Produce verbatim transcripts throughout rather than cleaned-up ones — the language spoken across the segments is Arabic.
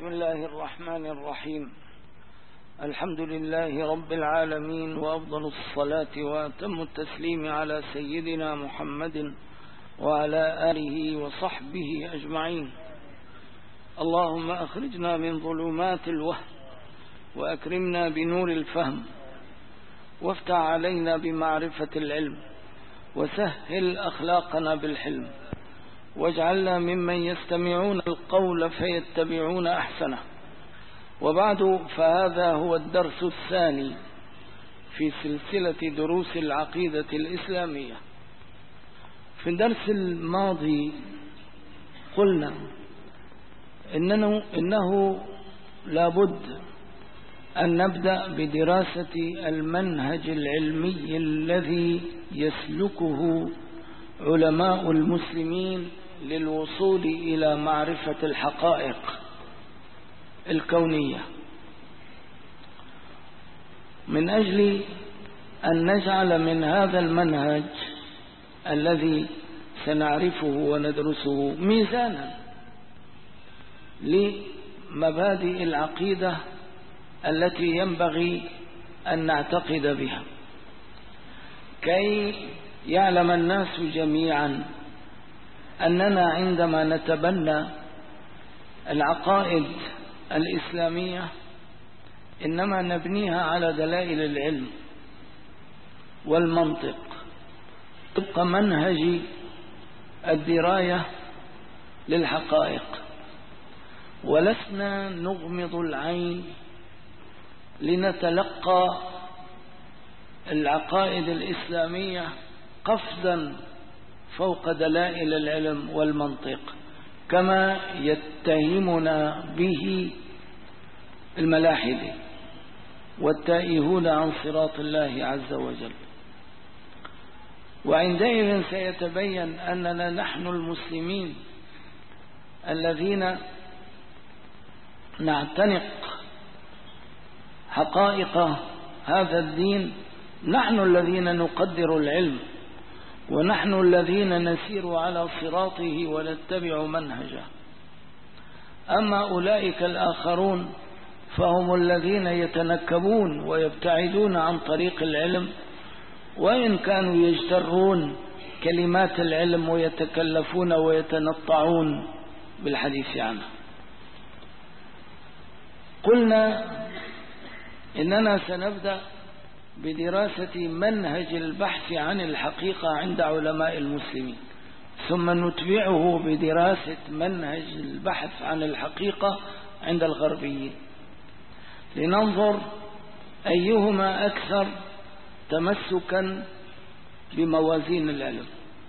بسم الله الرحمن الرحيم. الحمد لله رب العالمين، وأفضل الصلاة وأتم التسليم على سيدنا محمد وعلى آله وصحبه أجمعين. اللهم أخرجنا من ظلمات الوهم وأكرمنا بنور الفهم، وافتح علينا بمعرفة العلم، وسهل أخلاقنا بالحلم، واجعلنا ممن يستمعون القول فيتبعون أحسنه. وبعد، فهذا هو الدرس الثاني في سلسلة دروس العقيدة الإسلامية. في الدرس الماضي قلنا إنه, إنه لابد أن نبدأ بدراسة المنهج العلمي الذي يسلكه علماء المسلمين للوصول إلى معرفة الحقائق الكونية، من أجل أن نجعل من هذا المنهج الذي سنعرفه وندرسه ميزانا لمبادئ العقيدة التي ينبغي أن نعتقد بها، كي يعلم الناس جميعا أننا عندما نتبنى العقائد الإسلامية إنما نبنيها على دلائل العلم والمنطق طبق منهج الدراية للحقائق، ولسنا نغمض العين لنتلقى العقائد الإسلامية قفزا فوق دلائل العلم والمنطق كما يتهمنا به الملاحدة والتائهون عن صراط الله عز وجل. وعندئذ سيتبين أننا نحن المسلمين الذين نعتنق حقائق هذا الدين، نحن الذين نقدر العلم، ونحن الذين نسير على صراطه ونتبع منهجه. أما أولئك الآخرون فهم الذين يتنكبون ويبتعدون عن طريق العلم، وإن كانوا يجترون كلمات العلم ويتكلفون ويتنطعون بالحديث عنه. قلنا إننا سنبدأ بدراسة منهج البحث عن الحقيقة عند علماء المسلمين، ثم نتبعه بدراسة منهج البحث عن الحقيقة عند الغربيين، لننظر أيهما أكثر تمسكا بموازين العلم.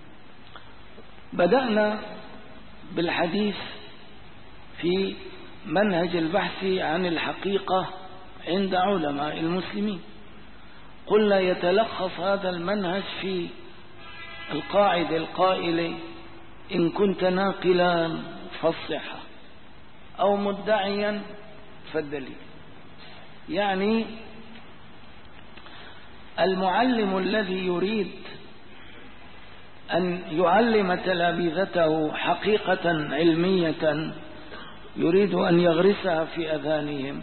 بدأنا بالحديث في منهج البحث عن الحقيقة عند علماء المسلمين. قلنا يتلخص هذا المنهج في القاعدة القائلة: إن كنت ناقلا فالصحة، أو مدعيا فالدليل. يعني المعلم الذي يريد أن يعلم تلاميذته حقيقة علمية يريد أن يغرسها في أذهانهم،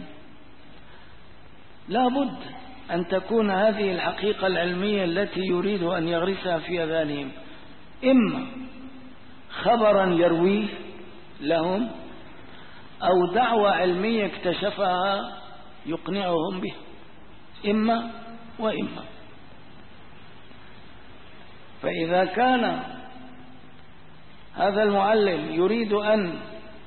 لا بد أن تكون هذه الحقيقة العلمية التي يريد أن يغرسها في أذهانهم إما خبرا يرويه لهم، أو دعوة علمية اكتشفها يقنعهم به، إما وإما. فإذا كان هذا المعلم يريد أن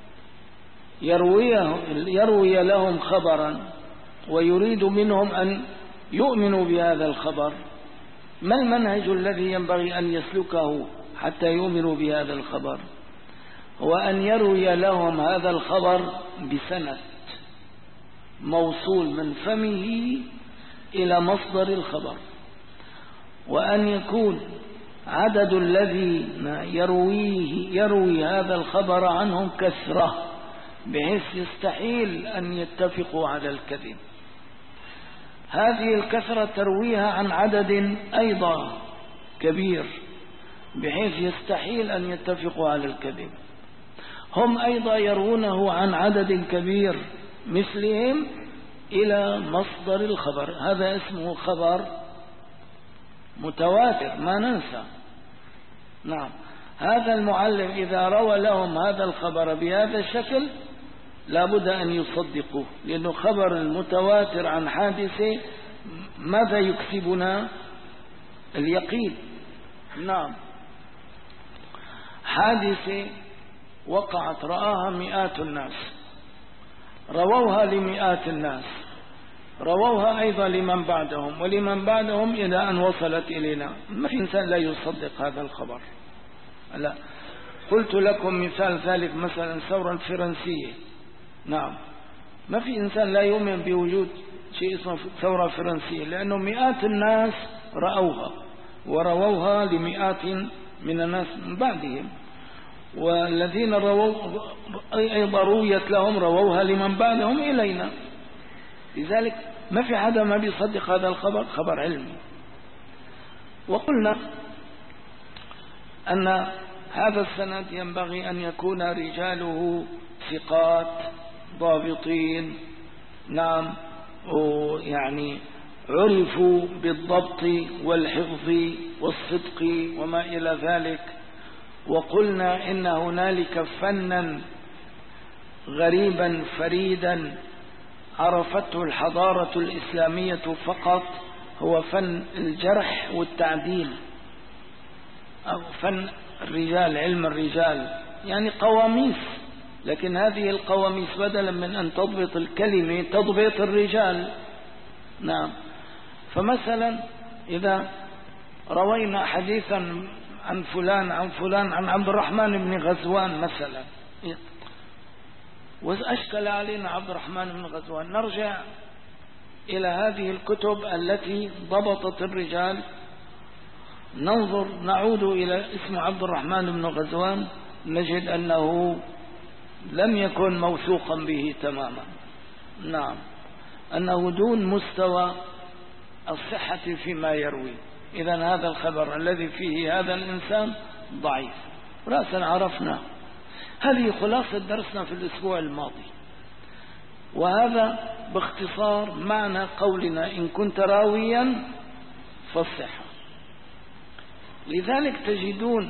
يرويه يروي لهم خبرا ويريد منهم أن يؤمنوا بهذا الخبر، ما المنهج الذي ينبغي أن يسلكه حتى يؤمنوا بهذا الخبر؟ هو أن يروي لهم هذا الخبر بسند موصول من فمه إلى مصدر الخبر، وأن يكون عدد الذين يرويه يروي هذا الخبر عنهم كثرة، بحيث يستحيل أن يتفقوا على الكذب. هذه الكثرة ترويها عن عدد أيضا كبير، بحيث يستحيل أن يتفقوا على الكذب. هم أيضا يروونه عن عدد كبير مثلهم إلى مصدر الخبر. هذا اسمه خبر متواتر، ما ننسى. نعم، هذا المعلم إذا روى لهم هذا الخبر بهذا الشكل لابد أن يصدقوه، لأنه خبر المتواتر عن حادثة ماذا يكسبنا؟ اليقين. نعم، حادثة وقعت رآها مئات الناس، رووها لمئات الناس، رووها أيضا لمن بعدهم ولمن بعدهم إلى أن وصلت إلينا. ما في إنسان لا يصدق هذا الخبر. لا، قلت لكم مثال ذلك مثلا الثورة الفرنسية. نعم، ما في إنسان لا يؤمن بوجود شيء اسمه ثورة فرنسية، لأنه مئات الناس رأوها ورووها لمئات من الناس من بعدهم، والذين رووا أيضا رويت لهم رووها لمن بعدهم إلينا. لذلك ما في حدا ما بيصدق هذا الخبر، خبر علمي. وقلنا أن هذا السند ينبغي أن يكون رجاله ثقات ضابطين. نعم، يعني عرفوا بالضبط والحفظ والصدق وما إلى ذلك. وقلنا إن هنالك فنا غريبا فريدا عرفته الحضارة الإسلامية فقط، هو فن الجرح والتعديل، أو فن الرجال، علم الرجال، يعني قواميس. لكن هذه القواميس بدلا من أن تضبط الكلمة تضبط الرجال. نعم، فمثلا إذا روينا حديثا عن فلان عن فلان عن عبد الرحمن بن غزوان مثلا، وأشكل علينا عبد الرحمن بن غزوان، نرجع إلى هذه الكتب التي ضبطت الرجال، ننظر نعود إلى اسم عبد الرحمن بن غزوان، نجد أنه لم يكن موثوقا به تماما. نعم، أنه دون مستوى الصحة فيما يروي. إذن هذا الخبر الذي فيه هذا الإنسان ضعيف رأسا عرفنا. هذه خلاصة درسنا في الأسبوع الماضي، وهذا باختصار معنى قولنا إن كنت راويا فالصحة. لذلك تجدون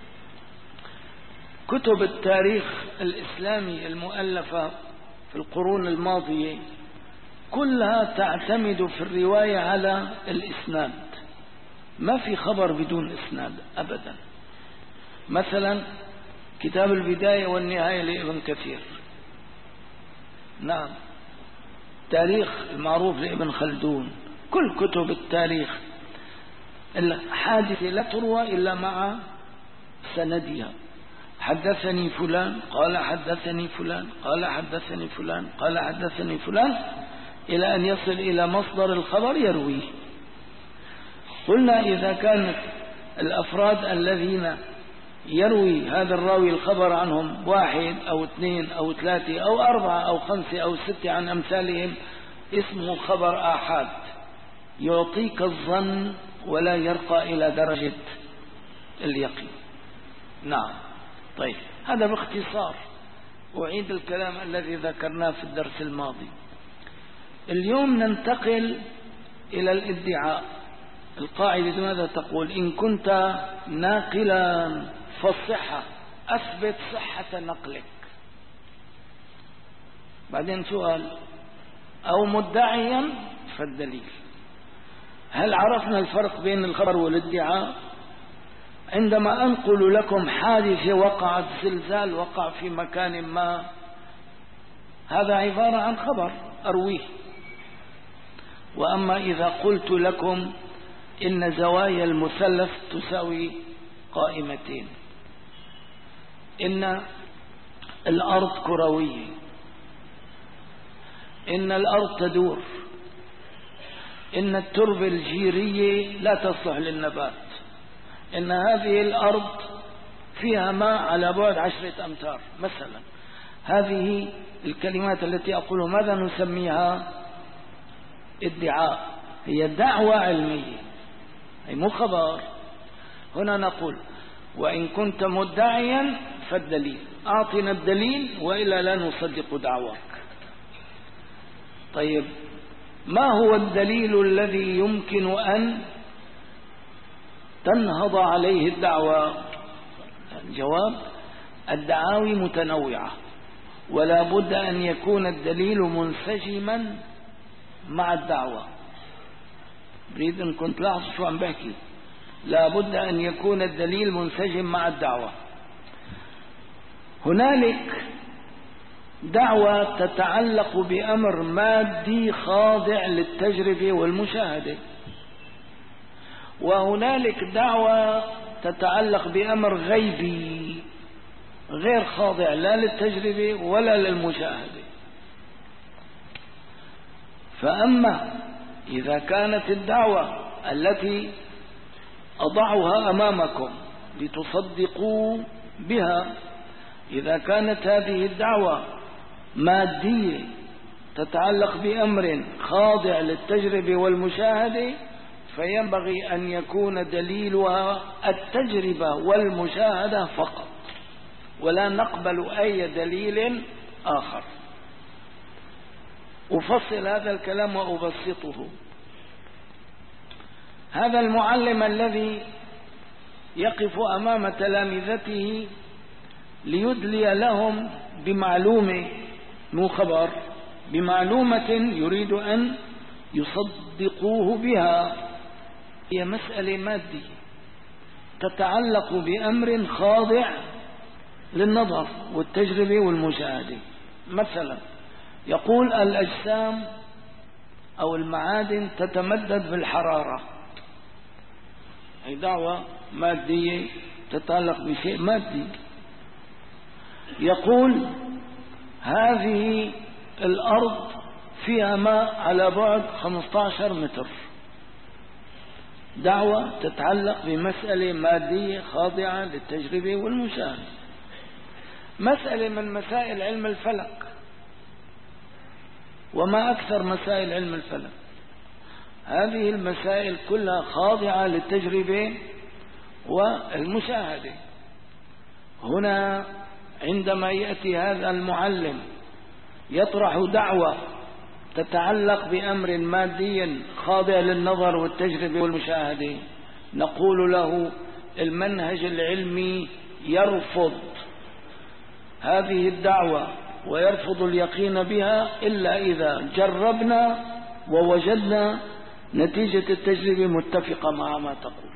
كتب التاريخ الإسلامي المؤلفة في القرون الماضية كلها تعتمد في الرواية على الإسناد، ما في خبر بدون إسناد أبدا. مثلا كتاب البداية والنهاية لابن كثير، نعم، تاريخ المعروف لابن خلدون، كل كتب التاريخ الحادثة لا تروى إلا مع سندها. حدثني فلان قال حدثني فلان قال حدثني فلان قال حدثني فلان إلى أن يصل إلى مصدر الخبر يرويه. قلنا إذا كانت الأفراد الذين يروي هذا الراوي الخبر عنهم واحد أو اثنين أو ثلاثة أو أربعة أو خمسة أو ستة عن أمثالهم، اسمه خبر آحاد، يعطيك الظن ولا يرقى إلى درجة اليقين. نعم، طيب، هذا باختصار. أعيد الكلام الذي ذكرناه في الدرس الماضي. اليوم ننتقل إلى الادعاء. القاعدة ماذا تقول؟ إن كنت ناقلا فالصحة، أثبت صحة نقلك. بعدين سؤال، أو مدعيا فالدليل. هل عرفنا الفرق بين الخبر والادعاء؟ عندما أنقل لكم حادثة وقعت، زلزال وقع في مكان ما، هذا عبارة عن خبر أرويه. وأما إذا قلت لكم إن زوايا المثلث تساوي قائمتين، إن الأرض كروية، إن الأرض تدور، إن التربة الجيرية لا تصلح للنبات، إن هذه الأرض فيها ماء على بعد عشرة أمتار مثلا، هذه الكلمات التي أقولها ماذا نسميها؟ ادعاء، هي دعوة علمية، هي مو خبر. هنا نقول وإن كنت مدعيا فالدليل، أعطنا الدليل وإلا لا نصدق دعواك. طيب ما هو الدليل الذي يمكن أن تنهض عليه الدعوة؟ الجواب: الدعاوي متنوعة، ولا بد أن يكون الدليل منسجما مع الدعوة. بريد إن كنت لاحظ شو عم بحكي، لا بد أن يكون الدليل منسجم مع الدعوة. هنالك دعوة تتعلق بأمر مادي خاضع للتجربة والمشاهدة، وهنالك دعوة تتعلق بأمر غيبي غير خاضع لا للتجربة ولا للمشاهدة. فأما إذا كانت الدعوة التي أضعها أمامكم لتصدقوا بها، إذا كانت هذه الدعوة مادية تتعلق بأمر خاضع للتجربة والمشاهدة، فينبغي أن يكون دليلها التجربة والمشاهدة فقط، ولا نقبل أي دليل آخر. أفصل هذا الكلام وأبسطه. هذا المعلم الذي يقف أمام تلامذته ليدلي لهم بمعلومة، مو خبر، بمعلومة يريد أن يصدقوه بها، هي مسألة مادية تتعلق بأمر خاضع للنظر والتجربة والمشاهدة. مثلا يقول الأجسام أو المعادن تتمدد بالحرارة، هي دعوة مادية تتعلق بشيء مادي. يقول هذه الأرض فيها ماء على بعد خمسة عشر متر، دعوة تتعلق بمسألة مادية خاضعة للتجربة والمشاهدة. مسألة من مسائل علم الفلك، وما أكثر مسائل علم الفلك، هذه المسائل كلها خاضعة للتجربة والمشاهدة. هنا عندما يأتي هذا المعلم يطرح دعوة تتعلق بأمر مادي خاضع للنظر والتجربة والمشاهدة، نقول له المنهج العلمي يرفض هذه الدعوة ويرفض اليقين بها إلا إذا جربنا ووجدنا نتيجة التجربة متفقة مع ما تقول.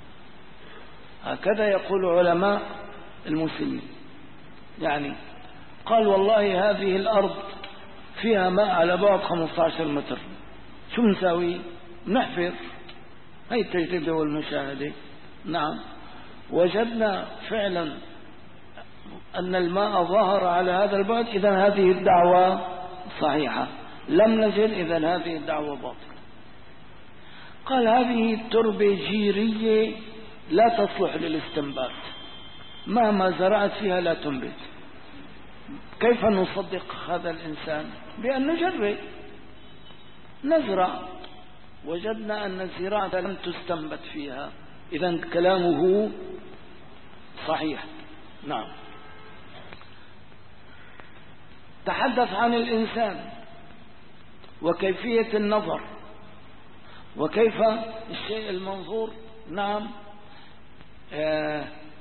هكذا يقول علماء المسلمين. يعني قال والله هذه الأرض فيها ماء على بعد خمسة عشر متر، شو نساوي؟ نحفر، هي التجربة والمشاهدة. نعم، وجدنا فعلا أن الماء ظهر على هذا البعد، إذن هذه الدعوة صحيحة. لم نجد، إذن هذه الدعوة باطلة. قال هذه التربة جيرية لا تصلح للاستنبات، مهما زرعت فيها لا تنبت. كيف نصدق هذا الإنسان؟ بأن نجرب، نزرع، وجدنا أن الزراعة لم تستنبت فيها، إذن كلامه صحيح. نعم. تحدث عن الإنسان وكيفية النظر وكيف الشيء المنظور. نعم، آه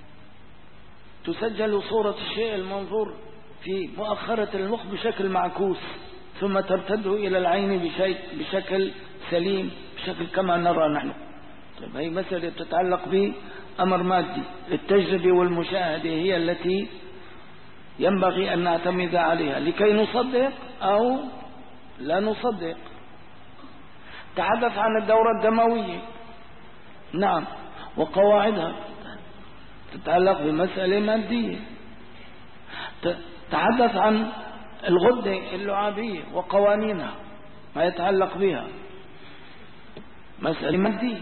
تسجل صورة الشيء المنظور في مؤخرة المخ بشكل معكوس، ثم ترتد إلى العين بشيء بشكل سليم، بشكل كما نرى نحن. طيب هي مسألة تتعلق بأمر مادي. التجربة والمشاهدة هي التي ينبغي أن نعتمد عليها لكي نصدق أو لا نصدق. تحدث عن الدورة الدموية، نعم، وقواعدها تتعلق بمسألة مادية. تحدث عن الغدة اللعابية وقوانينها، ما يتعلق بها، مسألة مادية.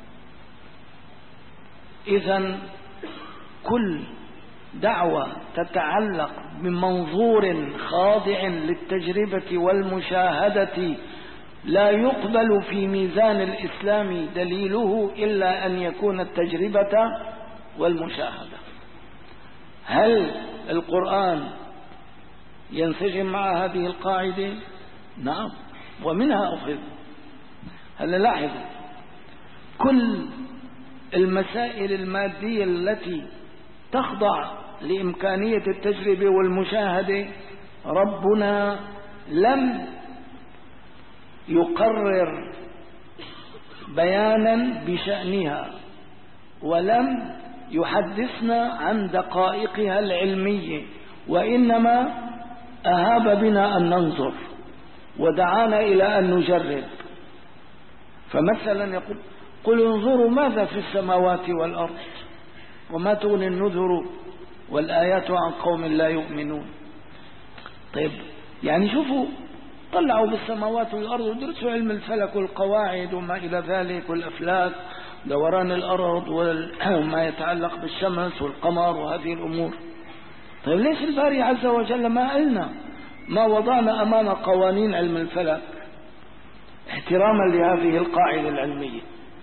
إذن كل دعوة تتعلق بمنظور خاضع للتجربة والمشاهدة لا يقبل في ميزان الإسلام دليله إلا أن يكون التجربة والمشاهدة. هل القرآن ينسجم مع هذه القاعدة؟ نعم، ومنها أخذ. هلا لاحظوا، كل المسائل المادية التي تخضع لإمكانية التجربة والمشاهدة ربنا لم يقرر بيانا بشأنها، ولم يحدثنا عن دقائقها العلمية، وإنما أهاب بنا أن ننظر ودعانا إلى أن نجرب. فمثلا يقول: قل انظروا ماذا في السماوات والأرض وما تغني النذر والآيات عن قوم لا يؤمنون. طيب، يعني شوفوا، طلعوا بالسماوات والأرض ودرسوا علم الفلك والقواعد وما إلى ذلك والأفلاك، دوران الأرض وما يتعلق بالشمس والقمر وهذه الأمور. طيب، ليش الباري عز وجل ما قلنا، ما وضعنا أمام قوانين علم الفلك احتراما لهذه القاعدة العلمية؟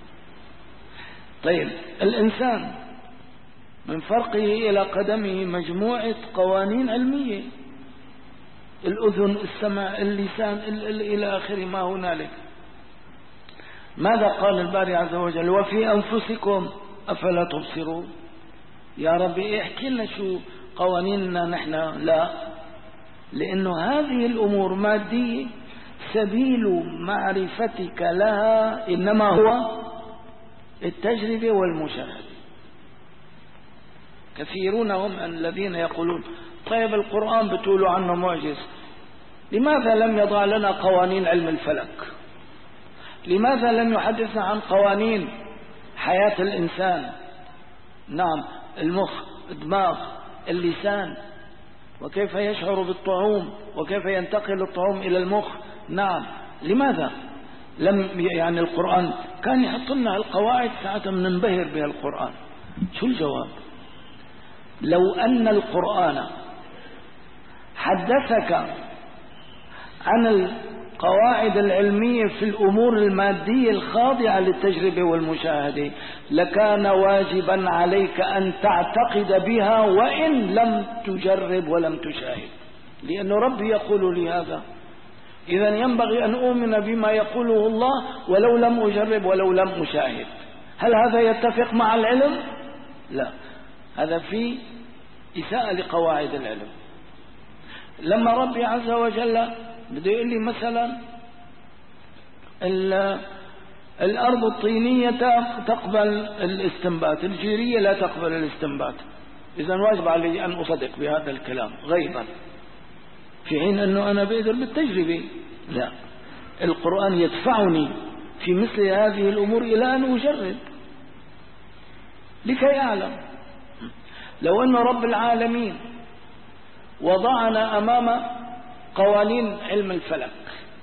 طيب، الإنسان من فرقه إلى قدمه مجموعة قوانين علمية، الأذن، السمع، اللسان، إلى آخر ما هنالك. ماذا قال الباري عز وجل؟ وفي أنفسكم أفلا تبصرون. يا ربي احكي لنا شو قوانيننا نحن. لا، لأنه هذه الأمور مادية، سبيل معرفتك لها إنما هو التجربة والمشاهدة. كثيرون هم الذين يقولون: طيب القرآن بتقولوا عنه معجز، لماذا لم يضع لنا قوانين علم الفلك؟ لماذا لم يحدثنا عن قوانين حياة الإنسان؟ نعم، المخ، الدماغ، اللسان، وكيف يشعر بالطعوم وكيف ينتقل الطعوم إلى المخ. نعم، لماذا لم يعني القرآن كان يحط لنا القواعد ساعة ننبهر بها القرآن؟ شو الجواب؟ لو أن القرآن حدثك عن القواعد العلمية في الأمور المادية الخاضعة للتجربة والمشاهدة لكان واجبا عليك أن تعتقد بها وإن لم تجرب ولم تشاهد، لأن ربي يقول لي هذا. إذن ينبغي أن أؤمن بما يقوله الله ولو لم أجرب ولو لم أشاهد. هل هذا يتفق مع العلم؟ لا، هذا في إساءة لقواعد العلم. لما ربي عز وجل بده يقول لي مثلا الأرض الطينية تقبل الاستنبات، الجيرية لا تقبل الاستنبات، إذن واجب علي أن أصدق بهذا الكلام غيبا، في حين أنه أنا بقدر بالتجربة. لا، القرآن يدفعني في مثل هذه الأمور إلى أن أجرب لكي أعلم. لو أن رب العالمين وضعنا أمام قوانين علم الفلك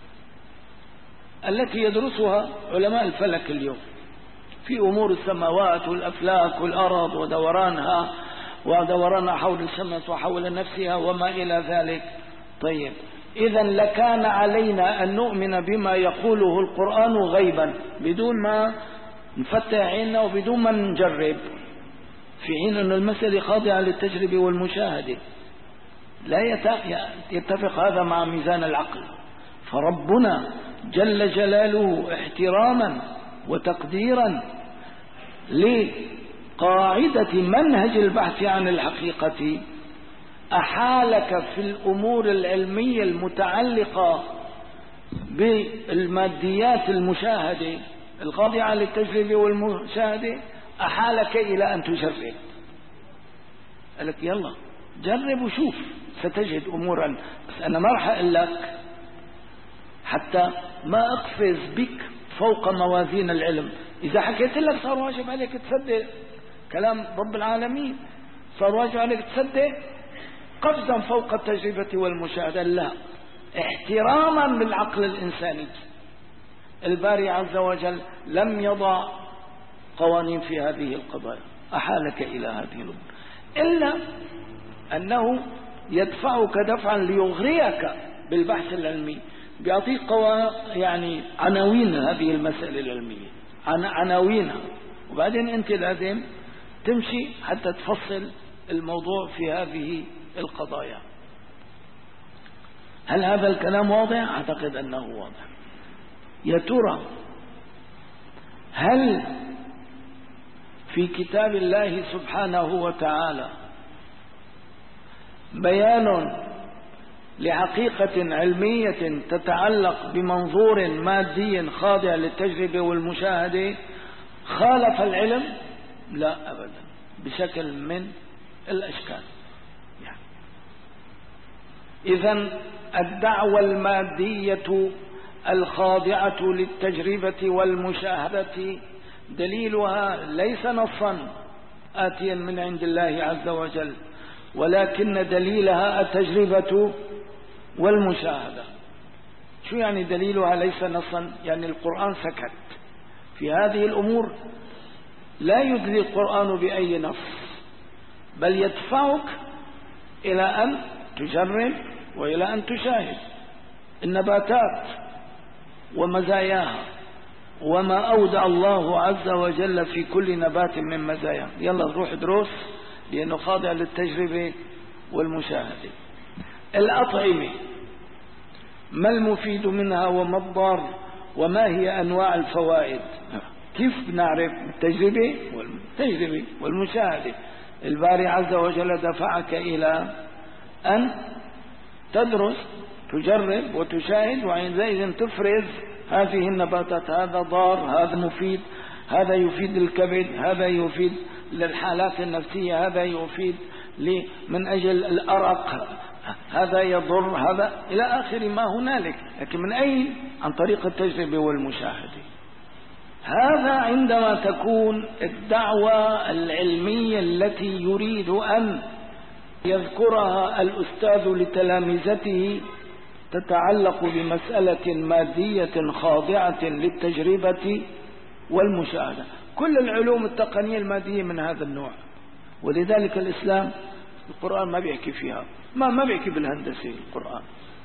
التي يدرسها علماء الفلك اليوم في أمور السماوات والأفلاك والأرض ودورانها ودورانها حول الشمس وحول نفسها وما إلى ذلك، طيب إذن لكان علينا أن نؤمن بما يقوله القرآن غيبا بدون ما نفتح عيننا وبدون ما نجرب، في حين أن المسألة خاضعة للتجربة والمشاهدة. لا يتفق هذا مع ميزان العقل. فربنا جل جلاله احتراما وتقديرا لقاعدة منهج البحث عن الحقيقة أحالك في الأمور العلمية المتعلقة بالماديات المشاهدة الخاضعة للتجربة والمشاهدة، أحالك إلى أن تجرب. قال لك يلا جرب وشوف ستجد أمورا، بس أنا ما راح أقول لك حتى ما أقفز بك فوق موازين العلم. إذا حكيت لك صار واجب عليك تصدق كلام رب العالمين، صار واجب عليك تصدق قفزا فوق التجربة والمشاهدة. لا، احتراما للعقل الإنساني الباري عز وجل لم يضع قوانين في هذه القضايا، أحالك إلى هذه الأمور، إلا أنه يدفعك دفعا ليغريك بالبحث العلمي، بيعطيك قوا يعني عناوين هذه المسألة العلمية، عن عناوينها، وبعدين أنت لازم تمشي حتى تفصل الموضوع في هذه القضايا. هل هذا الكلام واضح؟ أعتقد أنه واضح. يا ترى هل في كتاب الله سبحانه وتعالى بيان لحقيقة علمية تتعلق بمنظور مادي خاضع للتجربة والمشاهدة خالف العلم؟ لا أبدا، بشكل من الأشكال. يعني إذن الدعوة المادية الخاضعة للتجربة والمشاهدة دليلها ليس نصا آتيا من عند الله عز وجل، ولكن دليلها التجربة والمشاهدة. شو يعني دليلها ليس نصا؟ يعني القرآن سكت في هذه الأمور، لا يدلي القرآن بأي نص، بل يدفعك إلى أن تجرب وإلى أن تشاهد النباتات ومزاياها وما أودع الله عز وجل في كل نبات من مزايا. يلا نروح دروس لأنه خاضع للتجربة والمشاهدة. الأطعمة ما المفيد منها وما الضار وما هي أنواع الفوائد؟ كيف نعرف؟ التجربة والتجربة والمشاهدة. الباري عز وجل دفعك إلى أن تدرس تجرب وتشاهد، وعندئذ تفرز هذه النباتات، هذا ضار، هذا مفيد، هذا يفيد الكبد، هذا يفيد للحالات النفسية، هذا يفيد من أجل الأرق، هذا يضر، هذا إلى آخر ما هنالك. لكن من أين؟ عن طريق التجربة والمشاهدة. هذا عندما تكون الدعوة العلمية التي يريد أن يذكرها الأستاذ لتلامذته تتعلق بمسألة مادية خاضعة للتجربة والمشاهدة. كل العلوم التقنية المادية من هذا النوع، ولذلك الإسلام القرآن ما بيحكي فيها، ما ما بيحكي بالهندسة، القرآن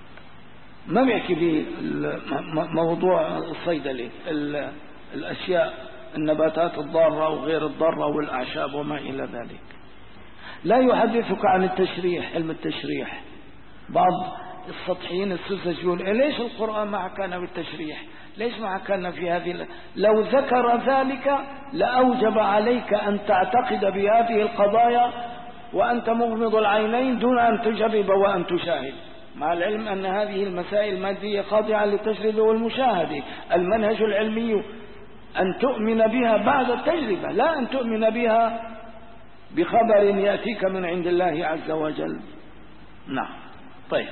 ما بيحكي بموضوع الصيدلة، الأشياء النباتات الضارة وغير الضارة والأعشاب وما إلى ذلك. لا يحدثك عن التشريح، علم التشريح. بعض السطحيين السذج يقول إيه ليش القرآن ما حكانا بالتشريح؟ ليش ما حكانا في هذه؟ لو ذكر ذلك لأوجب عليك أن تعتقد بهذه القضايا وأنت مغمض العينين دون أن تجرب وأن تشاهد، مع العلم أن هذه المسائل المادية خاضعة للتجربة والمشاهدة. المنهج العلمي أن تؤمن بها بعد التجربة، لا أن تؤمن بها بخبر يأتيك من عند الله عز وجل. نعم. طيب،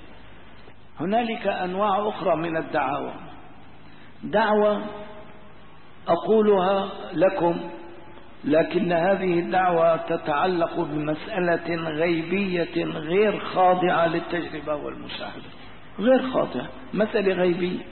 هنالك أنواع أخرى من الدعاوى. دعوة أقولها لكم، لكن هذه الدعوة تتعلق بمسألة غيبية غير خاضعة للتجربة والمشاهدة، غير خاضعة، مسألة غيبية.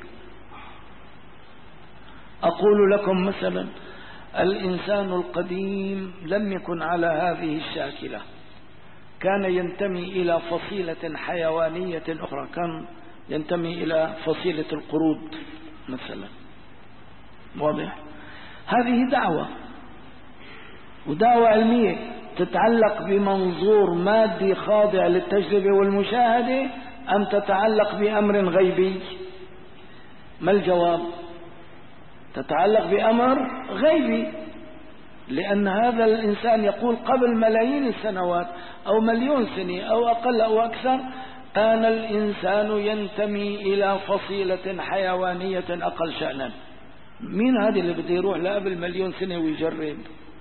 أقول لكم مثلا الإنسان القديم لم يكن على هذه الشاكلة، كان ينتمي إلى فصيلة حيوانية أخرى، كان ينتمي إلى فصيلة القرود مثلا. واضح؟ هذه دعوة، ودعوة علمية تتعلق بمنظور مادي خاضع للتجربة والمشاهدة أم تتعلق بأمر غيبي؟ ما الجواب؟ تتعلق بأمر غيبي، لأن هذا الإنسان يقول قبل ملايين السنوات أو مليون سنة أو أقل أو أكثر كان الإنسان ينتمي إلى فصيلة حيوانية أقل شأنا. مين هذا اللي بده يروح لقبل مليون سنة ويجرب؟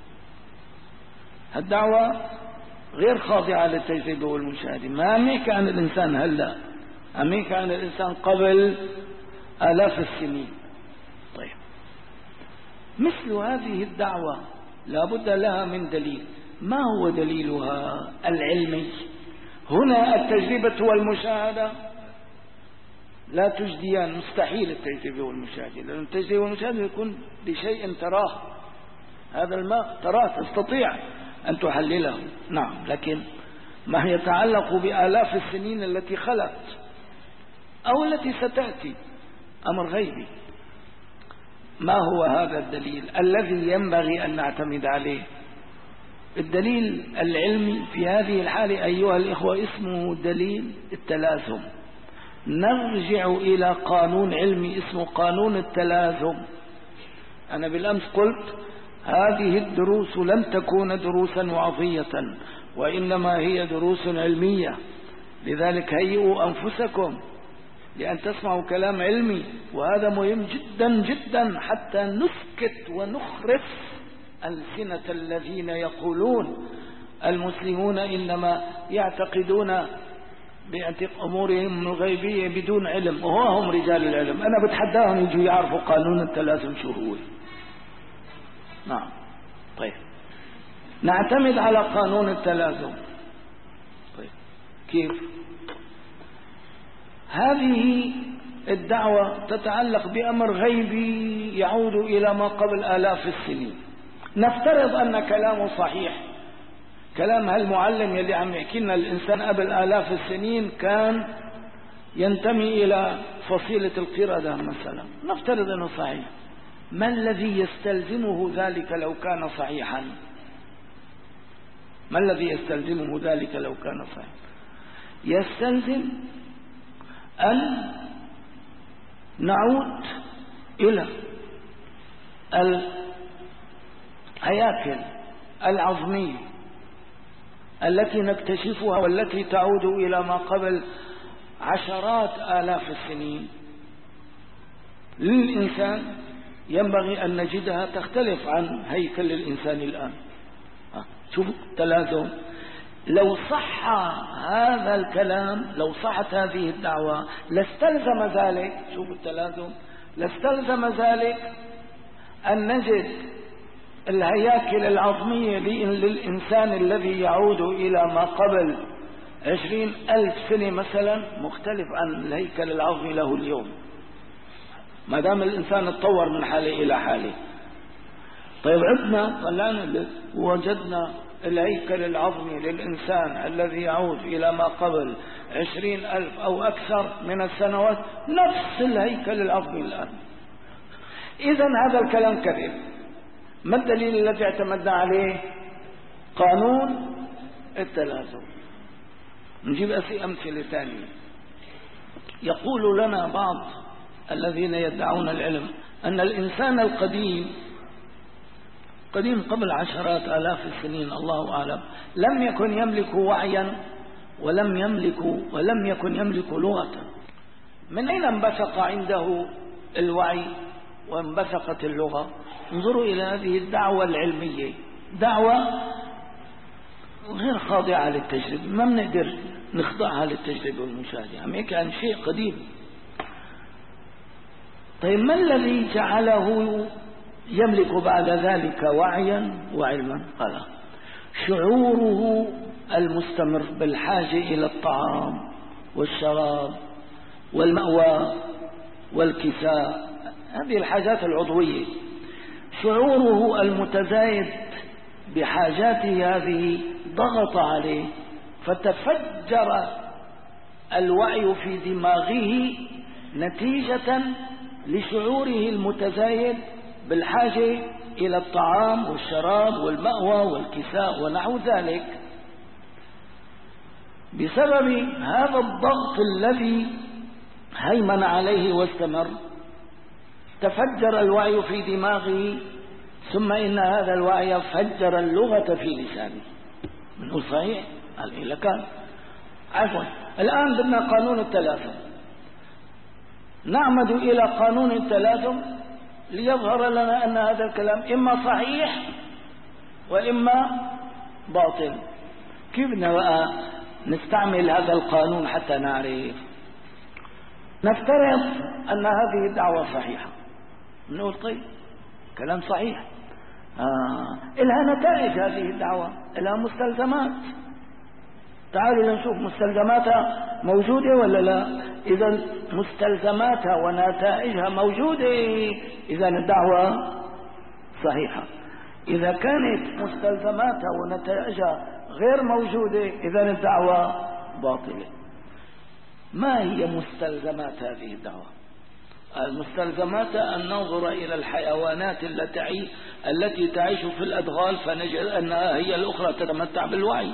الدعوة غير خاضعة للتجربة والمشاهدة. ما أميك عن الإنسان هلأ، أميك عن الإنسان قبل آلاف السنين. طيب، مثل هذه الدعوة لابد لها من دليل. ما هو دليلها العلمي؟ هنا التجربة والمشاهدة لا تجديان، مستحيل التجربة والمشاهدة، لأن التجربة والمشاهدة يكون بشيء تراه، هذا الماء تراه تستطيع أن تحلله، نعم، لكن ما يتعلق بآلاف السنين التي خلت أو التي ستأتي أمر غيبي. ما هو هذا الدليل الذي ينبغي أن نعتمد عليه؟ الدليل العلمي في هذه الحالة أيها الإخوة اسمه دليل التلازم. نرجع إلى قانون علمي اسمه قانون التلازم. أنا بالأمس قلت هذه الدروس لم تكون دروسا وعظية، وإنما هي دروس علمية، لذلك هيئوا أنفسكم لأن تسمعوا كلام علمي، وهذا مهم جدا جدا حتى نسكت ونخرف ألسنة الذين يقولون المسلمون إنما يعتقدون بأمورهم الغيبية بدون علم، وهم رجال العلم. أنا بتحداهم يجوا يعرفوا قانون التلازم شو هو. نعم. طيب نعتمد على قانون التلازم. طيب كيف؟ هذه الدعوة تتعلق بأمر غيبي يعود إلى ما قبل آلاف السنين. نفترض أن كلامه صحيح، كلام هالمعلم يلي عم يحكي لنا الإنسان قبل آلاف السنين كان ينتمي إلى فصيلة القردة مثلا، نفترض أنه صحيح. ما الذي يستلزمه ذلك لو كان صحيحا؟ ما الذي يستلزمه ذلك لو كان صحيحا؟ يستلزم أن نعود إلى الهياكل العظمية التي نكتشفها والتي تعود إلى ما قبل عشرات آلاف السنين للإنسان، ينبغي أن نجدها تختلف عن هيكل الإنسان الآن. شوفوا التلازم. لو صح هذا الكلام، لو صحت هذه الدعوة لاستلزم ذلك، شوفوا التلازم، لاستلزم ذلك أن نجد الهياكل العظمية للإنسان الذي يعود إلى ما قبل عشرين ألف سنة مثلا مختلف عن الهيكل العظمي له اليوم، ما دام الإنسان اتطور من حاله إلى حاله. طيب عدنا طلعنا وجدنا الهيكل العظمي للإنسان الذي يعود إلى ما قبل عشرين ألف أو أكثر من السنوات نفس الهيكل العظمي الآن. إذن هذا الكلام كذب. ما الدليل الذي اعتمدنا عليه؟ قانون التلازم. نجيب أمثلة ثانية. يقول لنا بعض الذين يدعون العلم أن الإنسان القديم قديم قبل عشرات آلاف السنين الله أعلم لم يكن يملك وعيا ولم يملك ولم يكن يملك لغة. من أين انبثق عنده الوعي وانبثقت اللغة؟ انظروا إلى هذه الدعوة العلمية، دعوة غير خاضعة للتجربة، ما بنقدر نخضعها للتجربة والمشاهدة، عم يحكي عن شيء قديم. طيب ما الذي جعله يملك بعد ذلك وعيا وعلما؟ قال شعوره المستمر بالحاجة إلى الطعام والشراب والمأوى والكساء، هذه الحاجات العضوية. شعوره المتزايد بحاجاته هذه ضغط عليه فتفجر الوعي في دماغه نتيجة لشعوره المتزايد بالحاجة إلى الطعام والشراب والمأوى والكساء ونحو ذلك. بسبب هذا الضغط الذي هيمن عليه واستمر تفجر الوعي في دماغه، ثم إن هذا الوعي فجر اللغة في لسانه. منه صحيح؟ قال إيه لكان عفوا. الآن بدنا قانون التلازم، نعمد إلى قانون التلازم ليظهر لنا أن هذا الكلام إما صحيح وإما باطل. كيف بدنا بقى نستعمل هذا القانون حتى نعرف؟ نفترض أن هذه الدعوة صحيحة، نقول طيب كلام صحيح، آه. إلها نتائج هذه الدعوة، إلها مستلزمات. تعالوا نشوف مستلزماتها موجودة ولا لا. إذا مستلزماتها ونتائجها موجودة، إذا الدعوة صحيحة. إذا كانت مستلزماتها ونتائجها غير موجودة، إذا الدعوة باطلة. ما هي مستلزمات هذه الدعوة؟ المستلزمات أن ننظر إلى الحيوانات التي التي تعيش في الأدغال فنجد أنها هي الأخرى تتمتع بالوعي،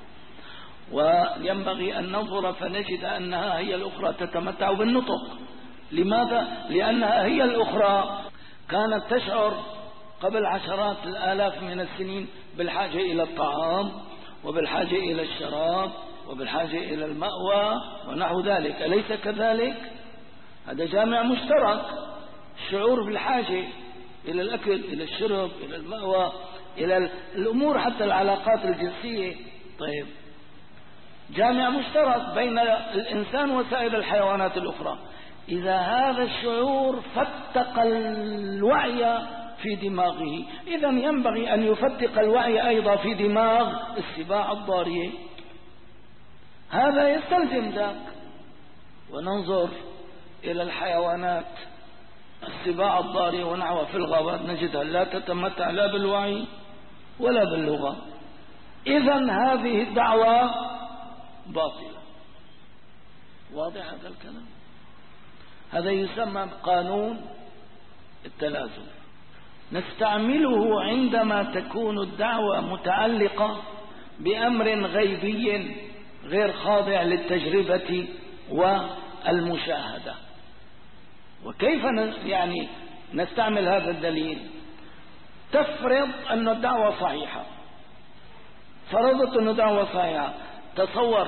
وينبغي أن ننظر فنجد أنها هي الأخرى تتمتع بالنطق. لماذا؟ لأنها هي الأخرى كانت تشعر قبل عشرات الآلاف من السنين بالحاجة إلى الطعام وبالحاجة إلى الشراب وبالحاجة إلى المأوى ونحو ذلك، أليس كذلك؟ هذا جامع مشترك، الشعور بالحاجة إلى الأكل، إلى الشرب، إلى المأوى، إلى الأمور حتى العلاقات الجنسية. طيب، جامع مشترك بين الإنسان وسائر الحيوانات الأخرى. إذا هذا الشعور فتق الوعي في دماغه، إذا ينبغي أن يفتق الوعي أيضا في دماغ السباع الضارية، هذا يستلزم ذاك. وننظر إلى الحيوانات السباع الضارية ونحوها في الغابات نجدها لا تتمتع لا بالوعي ولا باللغة. إذا هذه الدعوة باطلة. واضح هذا الكلام؟ هذا يسمى قانون التلازم، نستعمله عندما تكون الدعوة متعلقة بأمر غيبي غير خاضع للتجربة والمشاهدة. وكيف يعني نستعمل هذا الدليل؟ تفرض أن الدعوة صحيحة، فرضت أن الدعوة صحيحة، تصور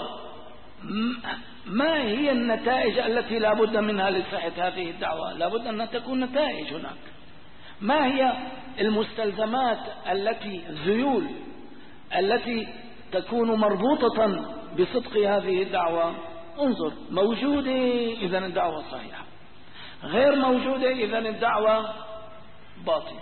ما هي النتائج التي لا بد منها لصحة هذه الدعوة؟ لا بد أن تكون نتائج هناك. ما هي المستلزمات التي الذيول التي تكون مربوطة بصدق هذه الدعوة؟ انظر، موجودة إذا الدعوة صحيحة، غير موجودة إذا الدعوة باطلة.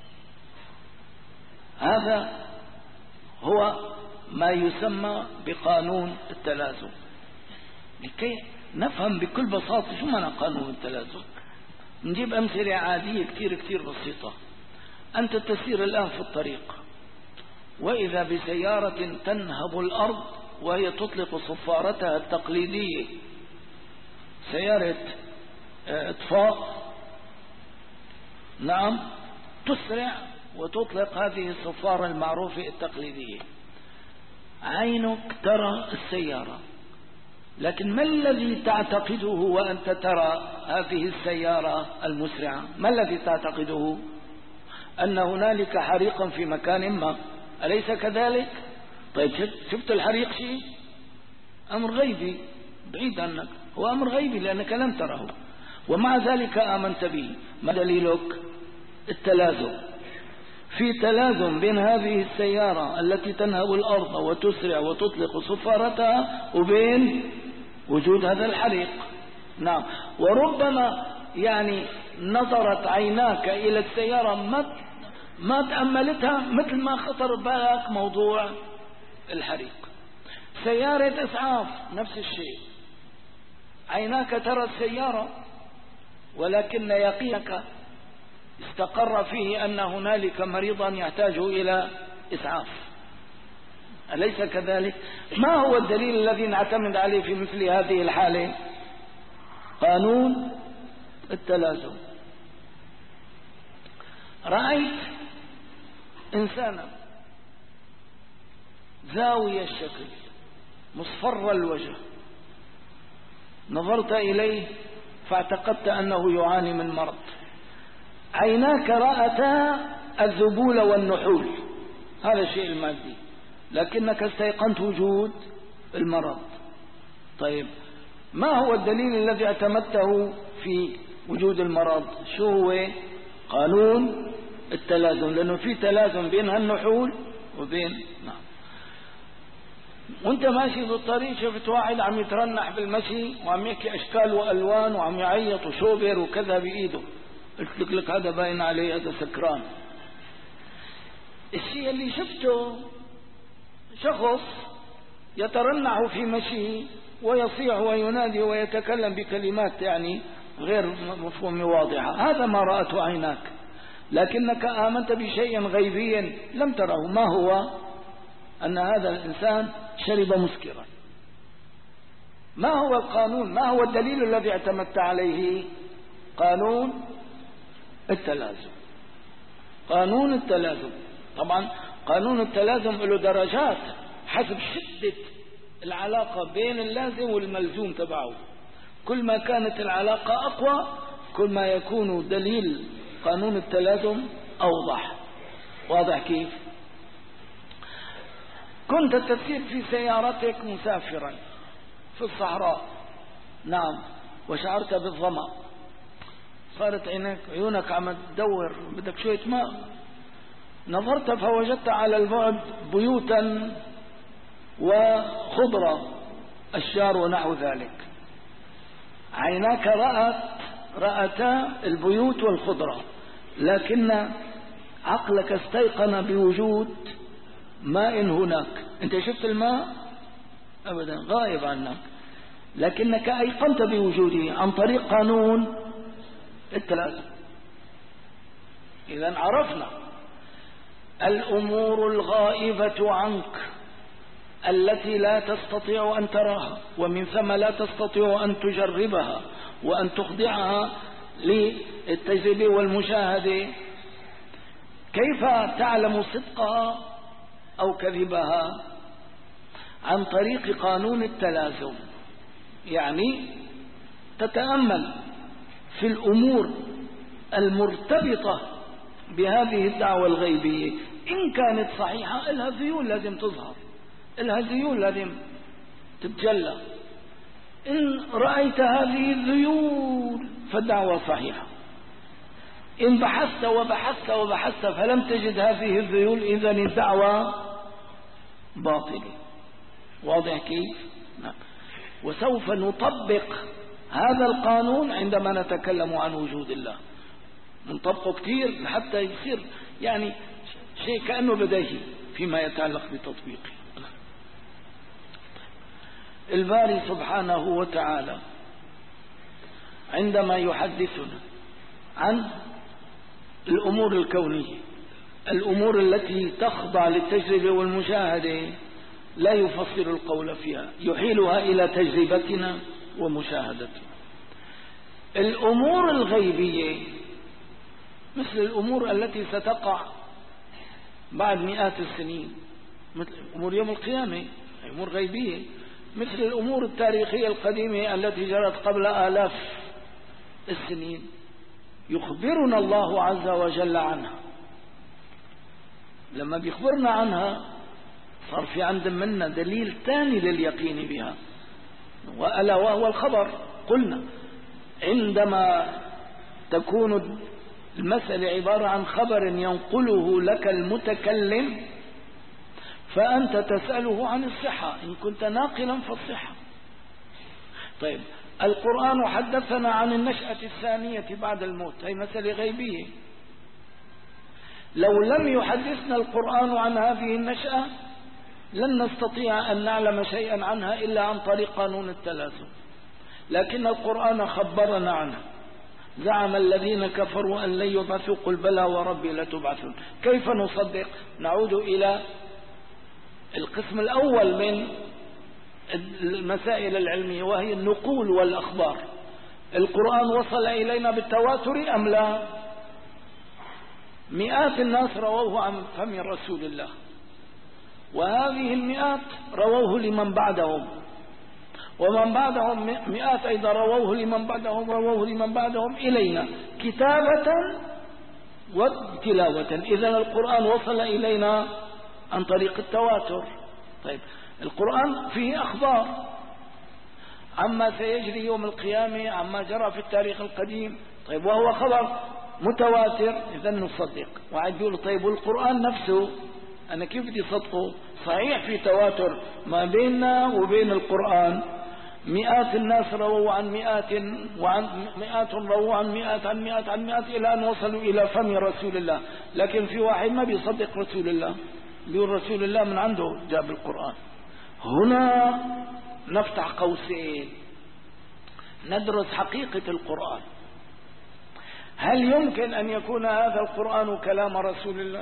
هذا هو ما يسمى بقانون التلازم. لكي نفهم بكل بساطة شو معنى قانون التلازم، نجيب أمثلة عادية كتير كتير بسيطة. أنت تسير الآن في الطريق وإذا بسيارة تنهب الأرض وهي تطلق صفارتها التقليدية، سيارة اطفاء، نعم، تسرع وتطلق هذه الصفارة المعروفة التقليدية. عينك ترى السيارة، لكن ما الذي تعتقده وأنت ترى هذه السيارة المسرعة؟ ما الذي تعتقده؟ أن هنالك حريقا في مكان ما، أليس كذلك؟ طيب، شفت الحريق شيء؟ أمر غيبي بعيد عنك، هو أمر غيبي لأنك لم تره، ومع ذلك آمنت به. ما دليلك؟ التلازم. في تلازم بين هذه السيارة التي تنهب الأرض وتسرع وتطلق صفارتها وبين وجود هذا الحريق. نعم، وربما يعني نظرت عيناك إلى السيارة ما ما تأملتها مثل ما خطر بالك موضوع الحريق. سيارة إسعاف نفس الشيء، عيناك ترى السيارة ولكن يقينك استقر فيه أن هنالك مريضا يحتاج إلى إسعاف، أليس كذلك؟ ما هو الدليل الذي نعتمد عليه في مثل هذه الحالة؟ قانون التلازم. رأيت إنسانا زاوية الشكل مصفر الوجه، نظرت إليه فاعتقدت أنه يعاني من مرض. عيناك رأتا الذبول والنحول، هذا الشيء المادي، لكنك استيقنت وجود المرض. طيب، ما هو الدليل الذي اعتمدته في وجود المرض؟ شو هو؟ قانون التلازم، لأنه في تلازم بين هالنحول وبين نعم. وانت ماشي بالطريق شفت واحد عم يترنح بالمشي وعم يحكي أشكال وألوان وعم يعيط وشوبر وكذا بإيده، قلت لك هذا باين عليه هذا سكران. الشيء اللي شفته شخص يترنح في مشيه ويصيح وينادي ويتكلم بكلمات يعني غير مفهومة واضحة، هذا ما رأته عيناك، لكنك آمنت بشيء غيبي لم تره. ما هو؟ أن هذا الإنسان شرب مسكرا. ما هو القانون؟ ما هو الدليل الذي اعتمدت عليه؟ قانون التلازم. قانون التلازم طبعا قانون التلازم له درجات حسب شدة العلاقة بين اللازم والملزوم تبعه. كل ما كانت العلاقة أقوى كل ما يكون دليل قانون التلازم أوضح. واضح كيف؟ كنت تسير في سيارتك مسافرا في الصحراء، نعم، وشعرت بالظمأ، صارت عينك عيونك عم تدور، بدك شوية ماء، نظرت فوجدت على البعد بيوتا وخضرة، أشجار ونحو ذلك. عيناك رأت رأتا البيوت والخضرة، لكن عقلك استيقن بوجود ماء هناك. انت شفت الماء؟ ابدا، غائب عنك، لكنك ايقنت بوجوده عن طريق قانون التلازم. اذا عرفنا الامور الغائبة عنك التي لا تستطيع ان تراها، ومن ثم لا تستطيع ان تجربها وان تخضعها للتجربة والمشاهدة. كيف تعلم صدقها أو كذبها؟ عن طريق قانون التلازم. يعني تتأمل في الأمور المرتبطة بهذه الدعوة الغيبية، إن كانت صحيحة إلها ذيول لازم تظهر، إلها ذيول لازم تتجلى. إن رأيت هذه الذيول فالدعوة صحيحة. إن بحثت وبحثت وبحثت فلم تجد هذه الذيول إذن الدعوة باطلة. واضح كيف؟ نعم. وسوف نطبق هذا القانون عندما نتكلم عن وجود الله، نطبقه كثير حتى يصير يعني شيء كأنه بديهي فيما يتعلق بتطبيقه. الباري سبحانه وتعالى عندما يحدثنا عن الأمور الكونية، الأمور التي تخضع للتجربة والمشاهدة، لا يفصل القول فيها، يحيلها إلى تجربتنا ومشاهدتنا. الأمور الغيبية مثل الأمور التي ستقع بعد مئات السنين، مثل أمور يوم القيامة، أمور غيبية. مثل الأمور التاريخية القديمة التي جرت قبل آلاف السنين، يخبرنا الله عز وجل عنها. لما بيخبرنا عنها صار في عند منا دليل ثاني لليقين بها، وألا وهو الخبر. قلنا عندما تكون المسألة عبارة عن خبر ينقله لك المتكلم فأنت تسأله عن الصحة، إن كنت ناقلا فالصحة. طيب القرآن حدثنا عن النشأة الثانية بعد الموت، هي مسألة غيبية. لو لم يحدثنا القرآن عن هذه النشأة لن نستطيع أن نعلم شيئا عنها إلا عن طريق قانون التلازم، لكن القرآن خبرنا عنها. زعم الذين كفروا أن لن يبعثوا، قل بلى وربي لتبعثون. كيف نصدق؟ نعود إلى القسم الأول من المسائل العلمية، وهي النقول والأخبار. القرآن وصل إلينا بالتواتر أم لا؟ مئات الناس رووه عن فم رسول الله، وهذه المئات رووه لمن بعدهم، ومن بعدهم مئات أيضا رووه لمن بعدهم رووه لمن بعدهم إلينا كتابة وتلاوة. إذن القرآن وصل إلينا عن طريق التواتر. طيب القرآن فيه أخبار عما سيجري يوم القيامة، عما جرى في التاريخ القديم. طيب وهو خبر متواتر، إذن نصدق. وعاد يقول طيب والقرآن نفسه أنا كيف بدي صدقه؟ صحيح في تواتر ما بيننا وبين القرآن، مئات الناس رووا عن مئات وعن مئات رووا عن مئات عن مئات عن مئات إلى أن وصلوا إلى فم رسول الله. لكن في واحد ما بيصدق رسول الله، بيقول رسول الله من عنده جاب القرآن. هنا نفتح قوسين، ندرس حقيقة القرآن. هل يمكن أن يكون هذا القرآن كلام رسول الله؟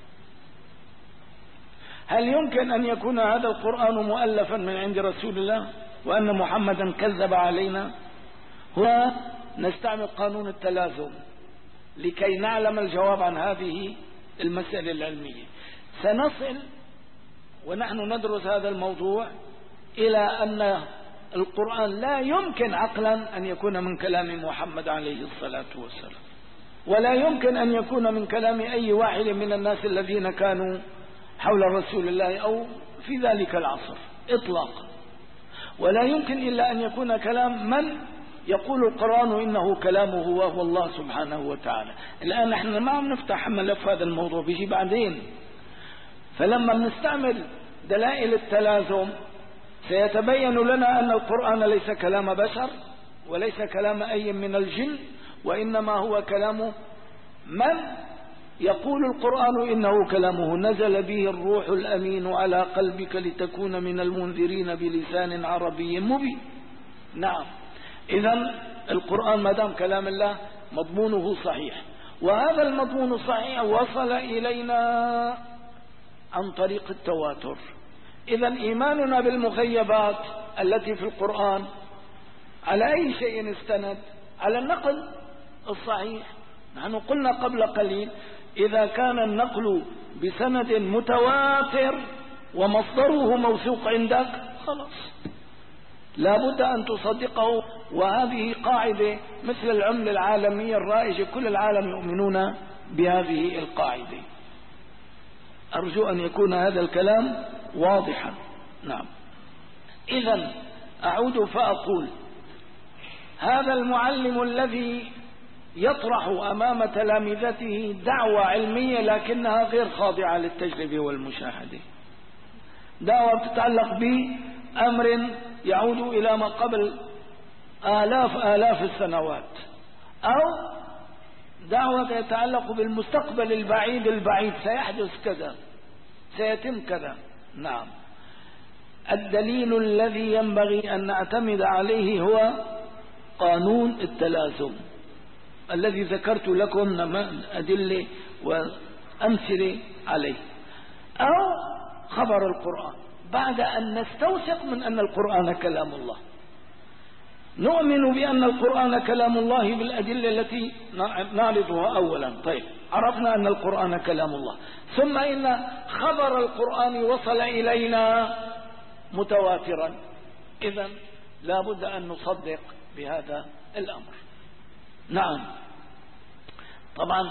هل يمكن أن يكون هذا القرآن مؤلفا من عند رسول الله وأن محمدا كذب علينا؟ هنا نستعمل قانون التلازم لكي نعلم الجواب عن هذه المسألة العلمية. سنصل ونحن ندرس هذا الموضوع إلى أن القرآن لا يمكن عقلا أن يكون من كلام محمد عليه الصلاة والسلام، ولا يمكن أن يكون من كلام أي واحد من الناس الذين كانوا حول رسول الله أو في ذلك العصر إطلاقا، ولا يمكن إلا أن يكون كلام من يقول القرآن إنه كلامه وهو الله سبحانه وتعالى. الآن نحن ما عم نفتح ملف هذا الموضوع، بيجي بعدين. فلما نستعمل دلائل التلازم سيتبين لنا أن القرآن ليس كلام بشر وليس كلام أي من الجن، وإنما هو كلام من يقول القرآن إنه كلامه نزل به الروح الأمين على قلبك لتكون من المنذرين بلسان عربي مبين. نعم، إذن القرآن ما دام كلام الله مضمونه صحيح، وهذا المضمون الصحيح وصل إلينا عن طريق التواتر. إذن إيماننا بالمغيبات التي في القرآن على أي شيء استند؟ على النقل الصحيح. نحن قلنا قبل قليل إذا كان النقل بسند متواتر ومصدره موثوق عندك خلاص لا بد أن تصدقه. وهذه قاعدة مثل العملة العالمية الرائجة، كل العالم يؤمنون بهذه القاعدة. أرجو أن يكون هذا الكلام واضحا. نعم، إذن أعود فأقول هذا المعلم الذي يطرح أمام تلامذته دعوة علمية لكنها غير خاضعة للتجربة والمشاهدة، دعوة تتعلق بأمر يعود إلى ما قبل آلاف آلاف السنوات، أو دعوة يتعلق بالمستقبل البعيد البعيد، سيحدث كذا، سيتم كذا. نعم، الدليل الذي ينبغي أن نعتمد عليه هو قانون التلازم الذي ذكرت لكم أدلة وأمثلة عليه، أو خبر القرآن بعد أن نستوثق من أن القرآن كلام الله. نؤمن بأن القرآن كلام الله بالأدلة التي نعرضها أولا. طيب، عرفنا أن القرآن كلام الله، ثم إن خبر القرآن وصل إلينا متواترا، إذن لا بد أن نصدق بهذا الأمر. نعم، طبعا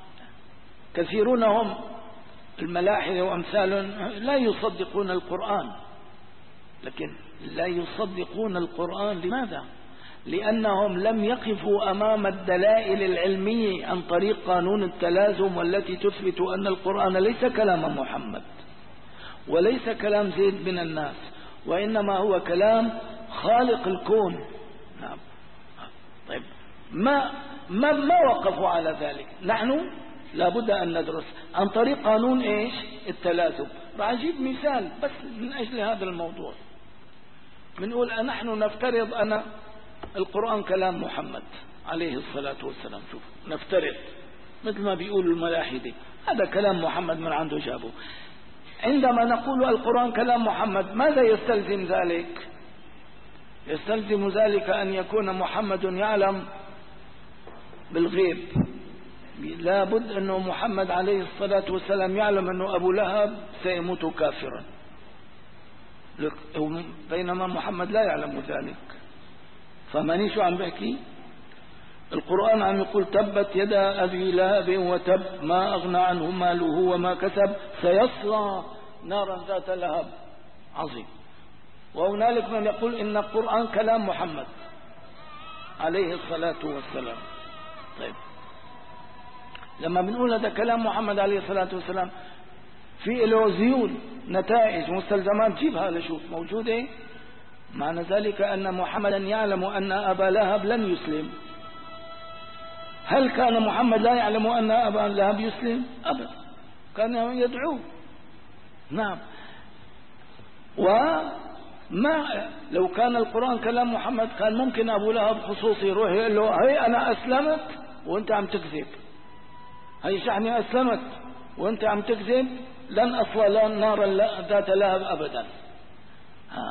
كثيرون هم الملاحدة وأمثالهم لا يصدقون القرآن، لكن لا يصدقون القرآن لماذا؟ لأنهم لم يقفوا أمام الدلائل العلمية عن طريق قانون التلازم والتي تثبت أن القرآن ليس كلام محمد وليس كلام زيد بن الناس، وإنما هو كلام خالق الكون. نعم، طيب، ما ما ما وقفوا على ذلك. نحن لابد أن ندرس عن طريق قانون إيش؟ التلازم. راح أجيب مثال بس من أجل هذا الموضوع. بنقول نحن نفترض أن القرآن كلام محمد عليه الصلاة والسلام. شوف، نفترض مثل ما بيقول الملاحدة هذا كلام محمد من عنده جابه. عندما نقول القرآن كلام محمد ماذا يستلزم ذلك؟ يستلزم ذلك أن يكون محمد يعلم بالغيب. لا بد أنه محمد عليه الصلاة والسلام يعلم أنه أبو لهب سيموت كافرا، بينما محمد لا يعلم ذلك. فماني شو عم بحكي؟ القرآن عم يقول تبت يدا أبي لهب وتب ما أغنى عنه ماله وما كسب سيصلى نارا ذات لهب عظيم. وهنالك من يقول إن القرآن كلام محمد عليه الصلاة والسلام. طيب، لما بنقول هذا كلام محمد عليه الصلاة والسلام في له زيون نتائج مستلزمات جيبها لشوف موجودة. معنى ذلك أن محمدا يعلم أن أبا لهب لن يسلم. هل كان محمد لا يعلم أن أبا لهب يسلم؟ أبدا، كان يدعوه. نعم، وما لو كان القرآن كلام محمد كان ممكن أبو لهب خصوصي يروح يقول له هي أنا أسلمت وأنت عم تكذب، هي شحني أسلمت وأنت عم تكذب، لن أصل نارا ذات لهب أبدا. آه.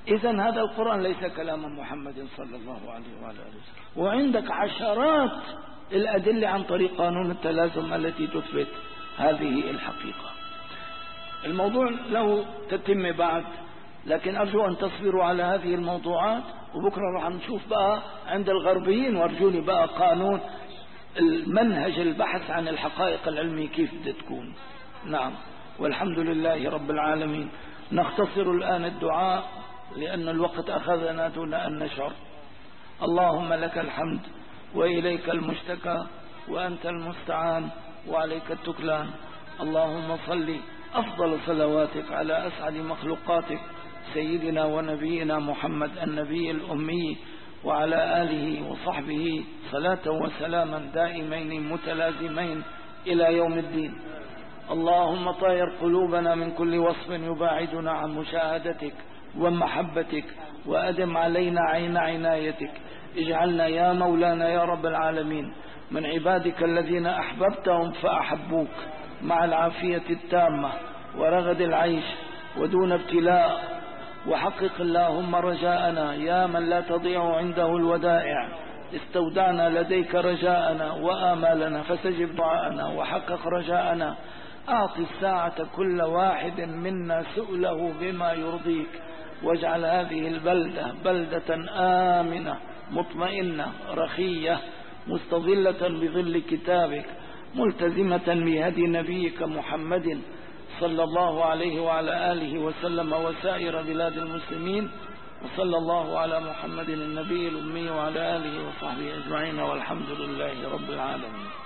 إذن هذا القرآن ليس كلام محمد صلى الله عليه وعلى آله وسلم. وعندك عشرات الأدلة عن طريق قانون التلازم التي تثبت هذه الحقيقة. الموضوع له تتم بعد، لكن أرجو أن تصبروا على هذه الموضوعات، وبكرة راح نشوف بقى عند الغربيين وارجوني بقى قانون المنهج البحث عن الحقائق العلمية كيف بدها تكون. نعم، والحمد لله رب العالمين. نختصر الآن الدعاء لأن الوقت أخذنا دون أن نشعر. اللهم لك الحمد وإليك المشتكى وأنت المستعان وعليك التكلان. اللهم صل أفضل صلواتك على أسعد مخلوقاتك سيدنا ونبينا محمد النبي الأمي وعلى آله وصحبه صلاة وسلاما دائمين متلازمين إلى يوم الدين. اللهم طهر قلوبنا من كل وصف يباعدنا عن مشاهدتك ومحبتك، وأدم علينا عين عنايتك. اجعلنا يا مولانا يا رب العالمين من عبادك الذين أحببتهم فأحبوك مع العافية التامة ورغد العيش ودون ابتلاء. وحقق اللهم رجاءنا يا من لا تضيع عنده الودائع. استودعنا لديك رجاءنا وآمالنا فاستجب دعاءنا وحقق رجاءنا. أعط الساعة كل واحد منا سؤله بما يرضيك، واجعل هذه البلدة بلدة آمنة مطمئنة رخية مستظلة بظل كتابك، ملتزمة بهدي نبيك محمد صلى الله عليه وعلى آله وسلم وسائر بلاد المسلمين. وصلى الله على محمد النبي الأمي وعلى آله وصحبه أجمعين، والحمد لله رب العالمين.